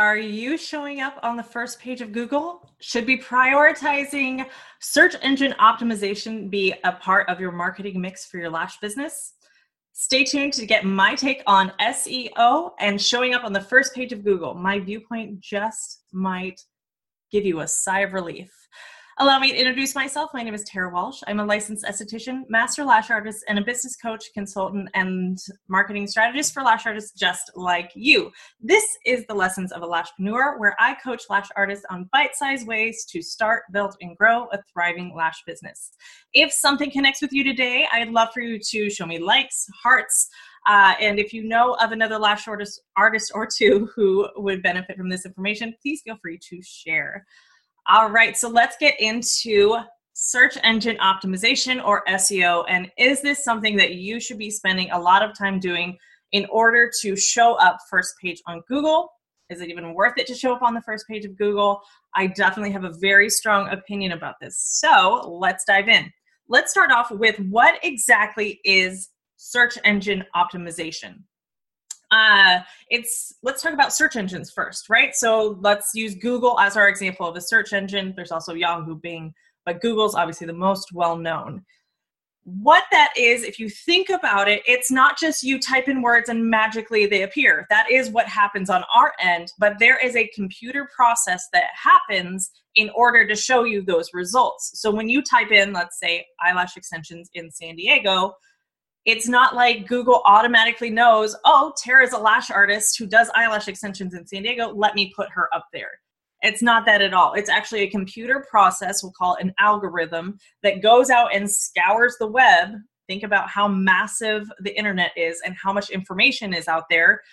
Are you showing up on the first page of Google? Should be prioritizing search engine optimization be a part of your marketing mix for your lash business? Stay tuned to get my take on SEO and showing up on the first page of Google. My viewpoint just might give you a sigh of relief. Allow me to introduce myself. My name is Tara Walsh. I'm a licensed esthetician, master lash artist, and a business coach, consultant, and marketing strategist for lash artists just like you. This is the Lessons of a Lashpreneur, where I coach lash artists on bite-sized ways to start, build, and grow a thriving lash business. If something connects with you today, I'd love for you to show me likes, hearts, and if you know of another lash artist or two who would benefit from this information, please feel free to share. All right, so let's get into search engine optimization, or SEO. And is this something that you should be spending a lot of time doing in order to show up first page on Google? Is it even worth it to show up on the first page of Google? I definitely have a very strong opinion about this. So let's dive in. Let's start off with what exactly is search engine optimization. Let's talk about search engines first, right? So let's use Google as our example of a search engine. There's also Yahoo, Bing, but Google's obviously the most well-known. What that is, if you think about it, it's not just you type in words and magically they appear. That is what happens on our end, but there is a computer process that happens in order to show you those results. So when you type in, let's say, eyelash extensions in San Diego, it's not like Google automatically knows, oh, Tara's a lash artist who does eyelash extensions in San Diego, let me put her up there. It's not that at all. It's actually a computer process, we'll call it an algorithm, that goes out and scours the web. Think about how massive the internet is and how much information is out there.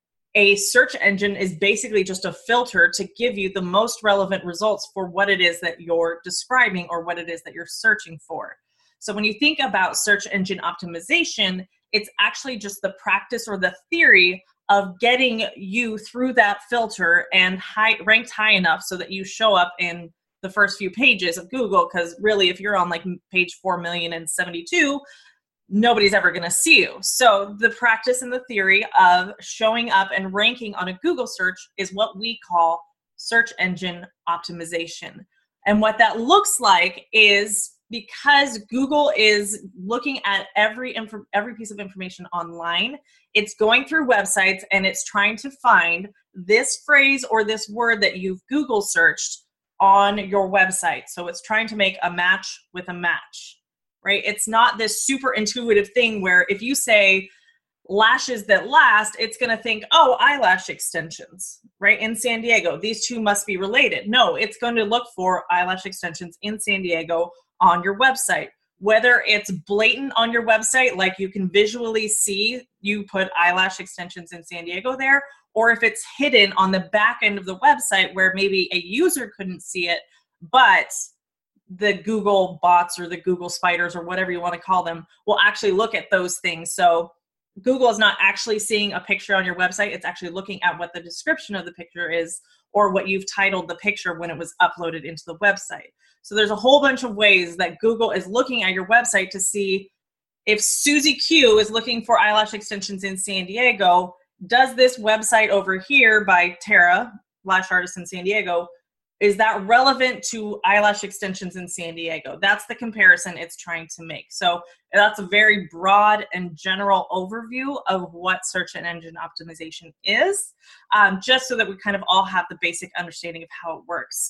A search engine is basically just a filter to give you the most relevant results for what it is that you're describing or what it is that you're searching for. So when you think about search engine optimization, it's actually just the practice or the theory of getting you through that filter and ranked high enough so that you show up in the first few pages of Google. Because really, if you're on like page 4,072,000, nobody's ever going to see you. So the practice and the theory of showing up and ranking on a Google search is what we call search engine optimization. And what that looks like is, because Google is looking at every piece of information online, it's going through websites and it's trying to find this phrase or this word that you've Google searched on your website. So it's trying to make a match with a match, right? It's not this super intuitive thing where if you say lashes that last, it's going to think, oh, eyelash extensions, right? In San Diego, these two must be related. No, it's going to look for eyelash extensions in San Diego on your website. Whether it's blatant on your website, like you can visually see you put eyelash extensions in San Diego there, or if it's hidden on the back end of the website where maybe a user couldn't see it, but the Google bots or the Google spiders or whatever you want to call them will actually look at those things. So Google is not actually seeing a picture on your website. It's actually looking at what the description of the picture is or what you've titled the picture when it was uploaded into the website. So there's a whole bunch of ways that Google is looking at your website to see if Susie Q is looking for eyelash extensions in San Diego, does this website over here by Tara, lash artist in San Diego, is that relevant to eyelash extensions in San Diego? That's the comparison it's trying to make. So that's a very broad and general overview of what search engine optimization is, just so that we kind of all have the basic understanding of how it works.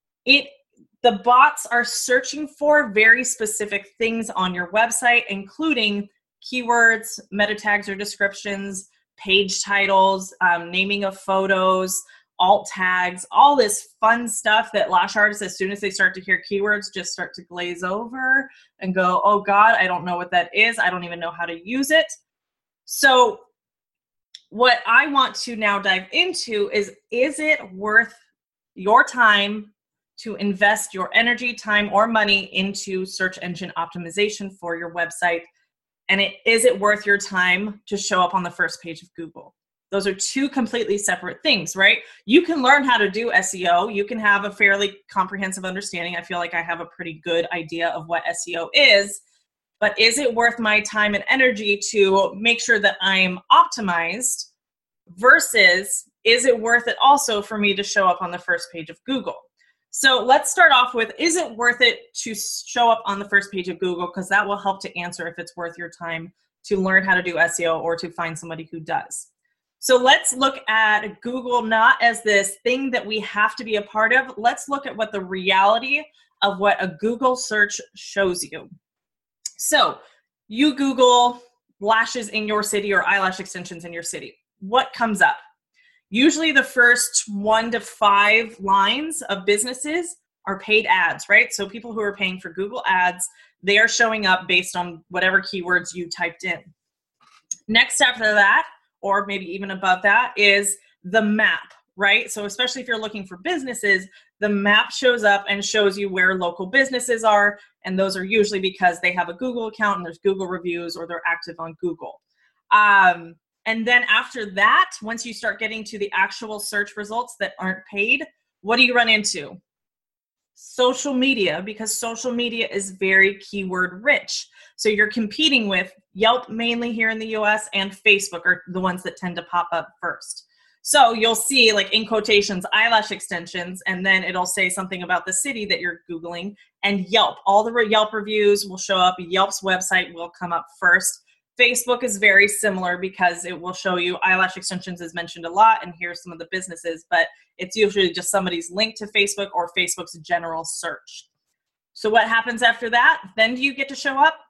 The bots are searching for very specific things on your website, including keywords, meta tags or descriptions, page titles, naming of photos, alt tags, all this fun stuff that lash artists, as soon as they start to hear keywords, just start to glaze over and go, oh God, I don't know what that is. I don't even know how to use it. So what I want to now dive into is it worth your time to invest your energy, time, or money into search engine optimization for your website? And is it worth your time to show up on the first page of Google? Those are two completely separate things, right? You can learn how to do SEO. You can have a fairly comprehensive understanding. I feel like I have a pretty good idea of what SEO is, but is it worth my time and energy to make sure that I'm optimized versus is it worth it also for me to show up on the first page of Google? So let's start off with, is it worth it to show up on the first page of Google? Because that will help to answer if it's worth your time to learn how to do SEO or to find somebody who does. So let's look at Google not as this thing that we have to be a part of. Let's look at what the reality of what a Google search shows you. So you Google lashes in your city or eyelash extensions in your city. What comes up? Usually the first 1 to 5 lines of businesses are paid ads, right? So people who are paying for Google ads, they are showing up based on whatever keywords you typed in. Next after that, or maybe even above that, is the map, right? So especially if you're looking for businesses, the map shows up and shows you where local businesses are, and those are usually because they have a Google account and there's Google reviews or they're active on Google. And then after that, once you start getting to the actual search results that aren't paid, what do you run into? Social media, because social media is very keyword rich. So you're competing with Yelp mainly here in the US, and Facebook are the ones that tend to pop up first. So you'll see, like in quotations, eyelash extensions, and then it'll say something about the city that you're Googling, and Yelp. All the Yelp reviews will show up. Yelp's website will come up first. Facebook is very similar because it will show you eyelash extensions is mentioned a lot, and here's some of the businesses, but it's usually just somebody's link to Facebook or Facebook's general search. So what happens after that? Then do you get to show up?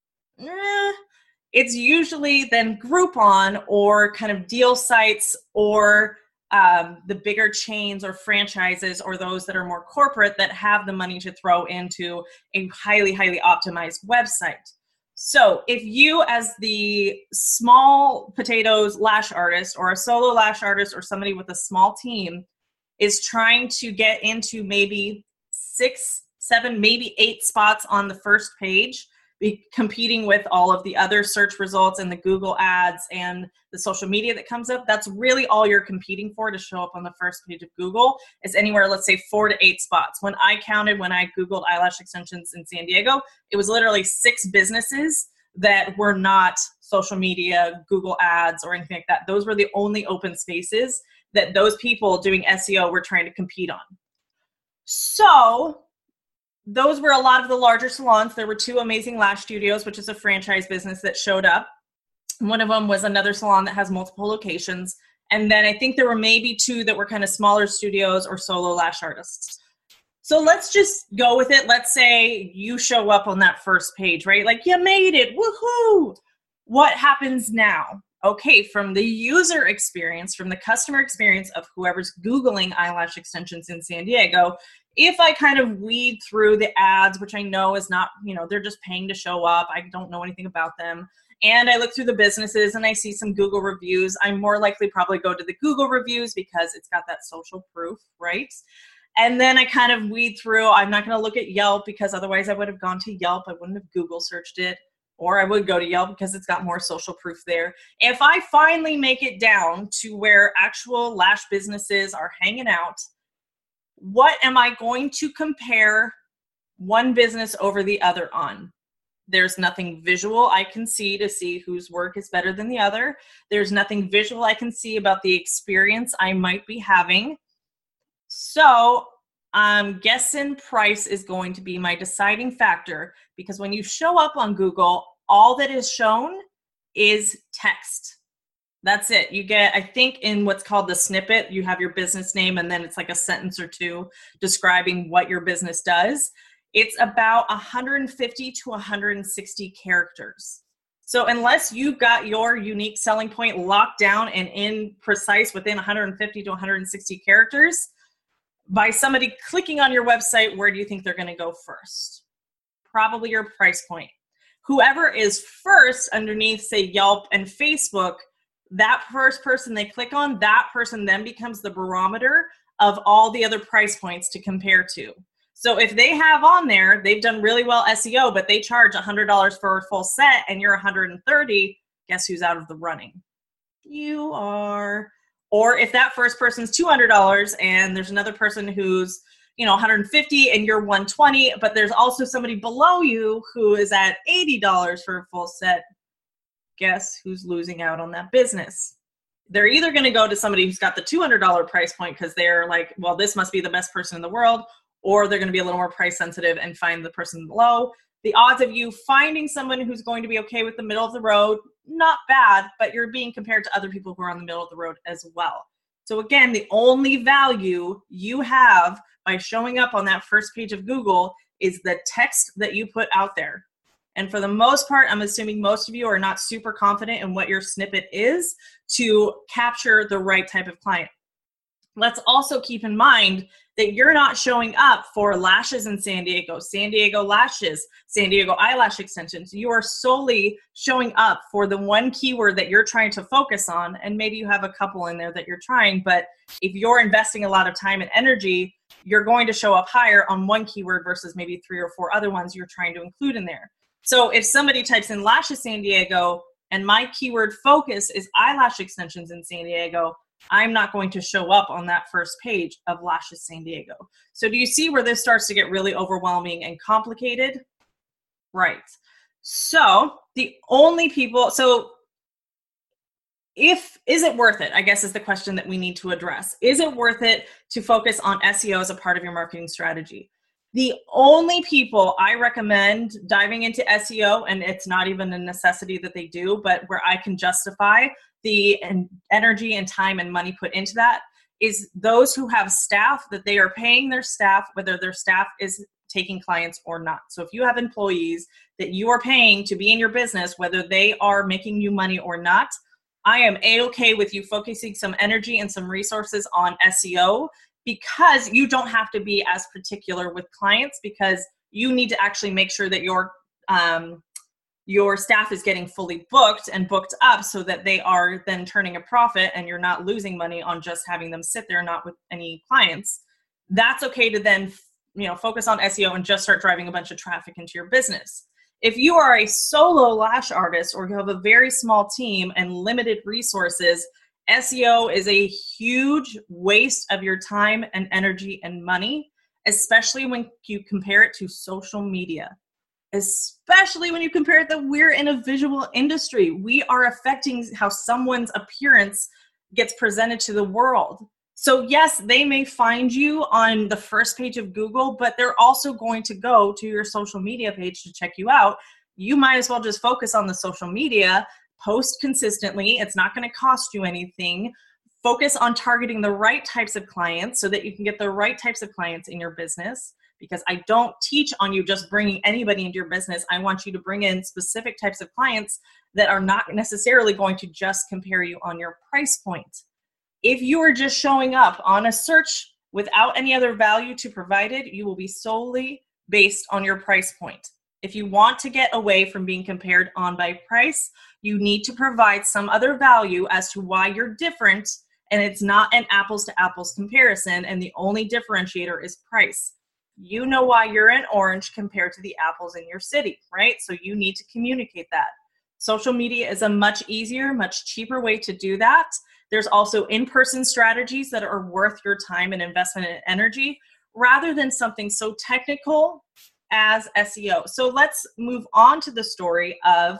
It's usually then Groupon or kind of deal sites or the bigger chains or franchises or those that are more corporate that have the money to throw into a highly, highly optimized website. So if you, as the small potatoes lash artist or a solo lash artist or somebody with a small team is trying to get into maybe 6, 7, maybe 8 spots on the first page, be competing with all of the other search results and the Google ads and the social media that comes up, that's really all you're competing for to show up on the first page of Google is anywhere, let's say 4 to 8 spots. When I counted, when I Googled eyelash extensions in San Diego, it was literally 6 businesses that were not social media, Google ads, or anything like that. Those were the only open spaces that those people doing SEO were trying to compete on. So those were a lot of the larger salons. There were 2 Amazing Lash Studios, which is a franchise business that showed up. One of them was another salon that has multiple locations. And then I think there were maybe 2 that were kind of smaller studios or solo lash artists. So let's just go with it. Let's say you show up on that first page, right? Like you made it, woohoo! What happens now? Okay, from the user experience, from the customer experience of whoever's Googling eyelash extensions in San Diego, if I kind of weed through the ads, which I know is not, they're just paying to show up. I don't know anything about them. And I look through the businesses and I see some Google reviews. I'm more likely probably go to the Google reviews because it's got that social proof, right? And then I kind of weed through. I'm not going to look at Yelp because otherwise I would have gone to Yelp. I wouldn't have Google searched it. Or I would go to Yelp because it's got more social proof there. If I finally make it down to where actual lash businesses are hanging out, what am I going to compare one business over the other on? There's nothing visual I can see to see whose work is better than the other. There's nothing visual I can see about the experience I might be having. So I'm guessing price is going to be my deciding factor, because when you show up on Google, all that is shown is text. That's it. You get, I think in what's called the snippet, you have your business name and then it's like a sentence or 2 describing what your business does. It's about 150 to 160 characters. So unless you've got your unique selling point locked down and in precise within 150 to 160 characters, by somebody clicking on your website, where do you think they're going to go first? Probably your price point. Whoever is first underneath, say, Yelp and Facebook, that first person they click on, that person then becomes the barometer of all the other price points to compare to. So if they have on there, they've done really well SEO, but they charge $100 for a full set and you're $130, guess who's out of the running? You are. Or if that first person's $200 and there's another person who's, $150 and you're $120, but there's also somebody below you who is at $80 for a full set, guess who's losing out on that business? They're either going to go to somebody who's got the $200 price point because they're like, well, this must be the best person in the world, or they're going to be a little more price sensitive and find the person below. The odds of you finding someone who's going to be okay with the middle of the road, not bad, but you're being compared to other people who are on the middle of the road as well. So again, the only value you have by showing up on that first page of Google is the text that you put out there. And for the most part, I'm assuming most of you are not super confident in what your snippet is to capture the right type of client. Let's also keep in mind that you're not showing up for lashes in San Diego lashes, San Diego eyelash extensions. You are solely showing up for the one keyword that you're trying to focus on, and maybe you have a couple in there that you're trying, but if you're investing a lot of time and energy, you're going to show up higher on one keyword versus maybe 3 or 4 other ones you're trying to include in there. So if somebody types in lashes San Diego and my keyword focus is eyelash extensions in San Diego, I'm not going to show up on that first page of lashes San Diego. So do you see where this starts to get really overwhelming and complicated? Right. So the only people, is it worth it, I guess is the question that we need to address. Is it worth it to focus on SEO as a part of your marketing strategy? The only people I recommend diving into SEO, and it's not even a necessity that they do, but where I can justify the energy and time and money put into that, is those who have staff that they are paying their staff, whether their staff is taking clients or not. So if you have employees that you are paying to be in your business, whether they are making you money or not, I am A-okay with you focusing some energy and some resources on SEO, because you don't have to be as particular with clients, because you need to actually make sure that your staff is getting fully booked and booked up so that they are then turning a profit and you're not losing money on just having them sit there not with any clients. That's okay to then, focus on SEO and just start driving a bunch of traffic into your business. If you are a solo lash artist or you have a very small team and limited resources, SEO is a huge waste of your time and energy and money, especially when you compare it to social media. Especially when you compare it that we're in a visual industry. We are affecting how someone's appearance gets presented to the world. So yes, they may find you on the first page of Google, but they're also going to go to your social media page to check you out. You might as well just focus on the social media, post consistently. It's not going to cost you anything. Focus on targeting the right types of clients so that you can get the right types of clients in your business. Because I don't teach on you just bringing anybody into your business. I want you to bring in specific types of clients that are not necessarily going to just compare you on your price point. If you are just showing up on a search without any other value to provide it, you will be solely based on your price point. If you want to get away from being compared on by price, you need to provide some other value as to why you're different, and it's not an apples to apples comparison, and the only differentiator is price. You know why you're in orange compared to the apples in your city, right? So you need to communicate that. Social media is a much easier, much cheaper way to do that. There's also in-person strategies that are worth your time and investment and energy rather than something so technical as SEO. So let's move on to the story of,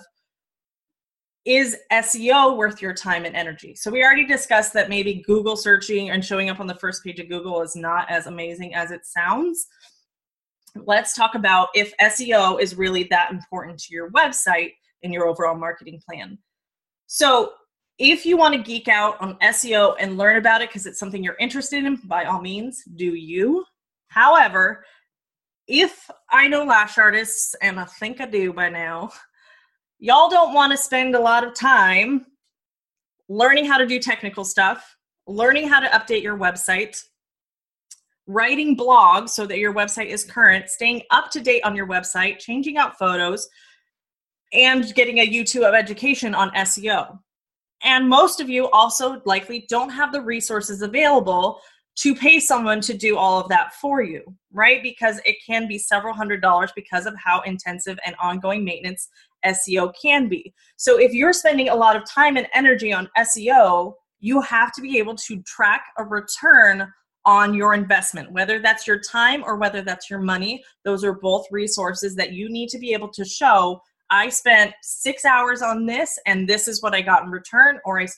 is SEO worth your time and energy? So we already discussed that maybe Google searching and showing up on the first page of Google is not as amazing as it sounds. Let's talk about if SEO is really that important to your website and your overall marketing plan. So if you want to geek out on SEO and learn about it because it's something you're interested in, by all means, do you. However, if I know lash artists, and I think I do by now, y'all don't want to spend a lot of time learning how to do technical stuff, learning how to update your website, writing blogs so that your website is current, staying up to date on your website, changing out photos, and getting a YouTube education on SEO. And most of you also likely don't have the resources available to pay someone to do all of that for you, right? Because it can be several $100s because of how intensive and ongoing maintenance SEO can be. So if you're spending a lot of time and energy on SEO, you have to be able to track a return on your investment, whether that's your time or whether that's your money. Those are both resources that you need to be able to show. I spent 6 hours on this and this is what I got in return, or I spent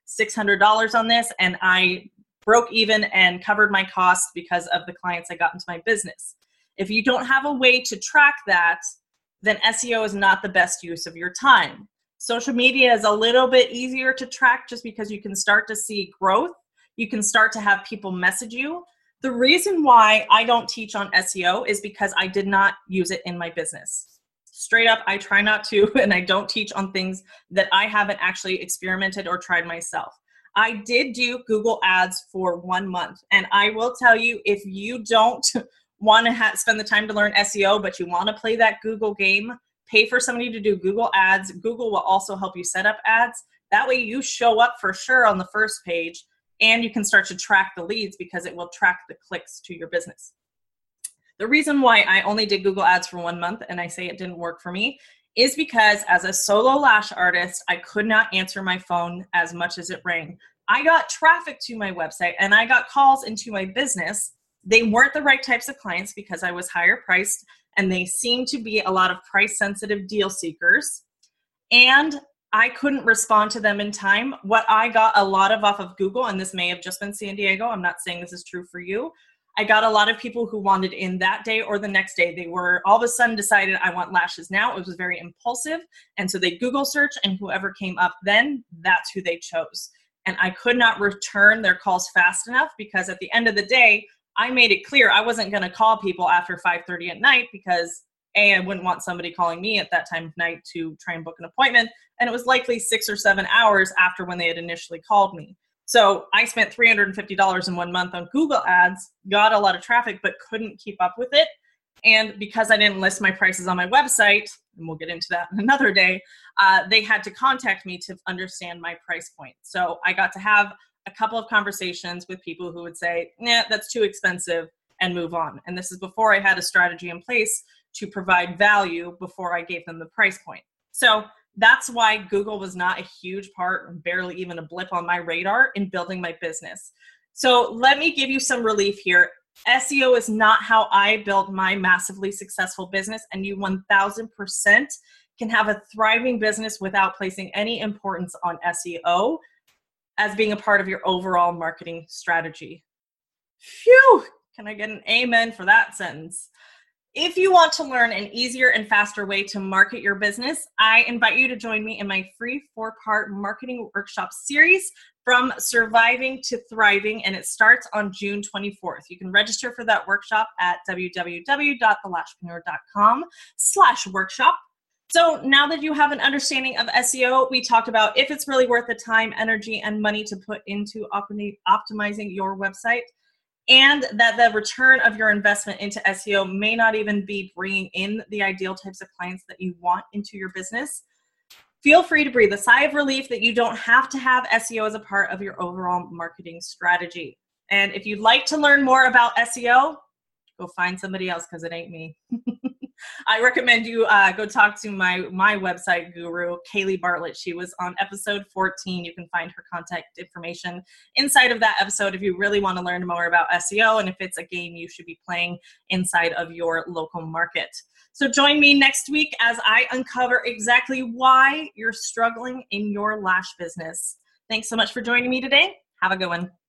$600 on this, and I broke even and covered my costs because of the clients I got into my business. If you don't have a way to track that, then SEO is not the best use of your time. Social media is a little bit easier to track just because you can start to see growth. You can start to have people message you. The reason why I don't teach on SEO is because I did not use it in my business. Straight up, I try not to, and I don't teach on things that I haven't actually experimented or tried myself. I did do Google Ads for 1 month, and I will tell you, if you don't want to spend the time to learn SEO, but you want to play that Google game, pay for somebody to do Google Ads. Google will also help you set up ads. That way you show up for sure on the first page, and you can start to track the leads because it will track the clicks to your business. The reason why I only did Google Ads for 1 month, and I say it didn't work for me, is because as a solo lash artist, I could not answer my phone as much as it rang. I got traffic to my website and I got calls into my business. They weren't the right types of clients because I was higher priced, and they seemed to be a lot of price sensitive deal seekers. And I couldn't respond to them in time. What I got a lot of off of Google, and this may have just been San Diego, I'm not saying this is true for you, I got a lot of people who wanted in that day or the next day. They were all of a sudden decided, I want lashes now. It was very impulsive. And so they Google search, and whoever came up then, that's who they chose. And I could not return their calls fast enough because at the end of the day, I made it clear I wasn't going to call people after 5:30 at night because I wouldn't want somebody calling me at that time of night to try and book an appointment. And it was likely 6 or 7 hours after when they had initially called me. So I spent $350 in 1 month on Google Ads, got a lot of traffic, but couldn't keep up with it. And because I didn't list my prices on my website, and we'll get into that another day, they had to contact me to understand my price point. So I got to have a couple of conversations with people who would say, nah, that's too expensive, and move on. And this is before I had a strategy in place to provide value before I gave them the price point. So that's why Google was not a huge part, barely even a blip on my radar in building my business. So let me give you some relief here. SEO is not how I built my massively successful business, and you 1000% can have a thriving business without placing any importance on SEO as being a part of your overall marketing strategy. Phew! Can I get an amen for that sentence? If you want to learn an easier and faster way to market your business, I invite you to join me in my free 4-part marketing workshop series, From Surviving to Thriving, and it starts on June 24th. You can register for that workshop at www.thelashpreneur.com/workshop. So now that you have an understanding of SEO, we talked about if it's really worth the time, energy, and money to put into optimizing your website, and that the return of your investment into SEO may not even be bringing in the ideal types of clients that you want into your business. Feel free to breathe a sigh of relief that you don't have to have SEO as a part of your overall marketing strategy. And if you'd like to learn more about SEO, go find somebody else because it ain't me. I recommend you go talk to my website guru, Kaylee Bartlett. She was on episode 14. You can find her contact information inside of that episode if you really want to learn more about SEO and if it's a game you should be playing inside of your local market. So join me next week as I uncover exactly why you're struggling in your lash business. Thanks so much for joining me today. Have a good one.